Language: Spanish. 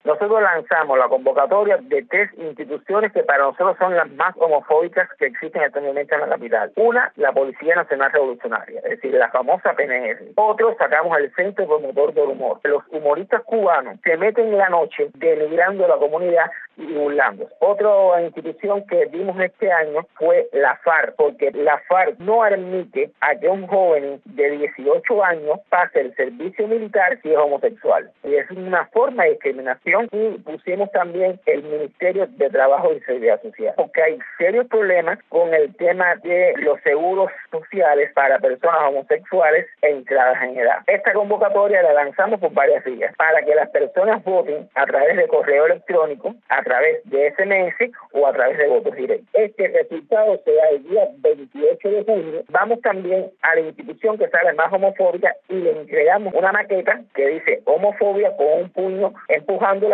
nosotros lanzamos la convocatoria de 3 instituciones que para nosotros son las más homofóbicas que existen actualmente en la capital. Una, la Policía Nacional Revolucionaria, es decir, la famosa PNR. Otro, sacamos el Centro Promotor del Humor. Los humoristas cubanos se meten en la noche denigrando a la comunidad y burlándose. Otra institución que vimos este año fue la FARC, porque la FARC no admite a que un joven de 18 años pase el servicio militar si es homosexual. Y es una forma de discriminación, y pusimos también el Ministerio de Trabajo y Seguridad Social, porque hay serios problemas con el tema de los seguros sociales para personas homosexuales entradas en edad. Esta convocatoria la lanzamos por varias vías, para que las personas voten a través de correo electrónico, a través de SMS o a través de votos directos. Este resultado se da el día 28 de junio. Vamos también a la institución que sale más homofóbica y le entregamos una maqueta que dice homofobia con un puño empujando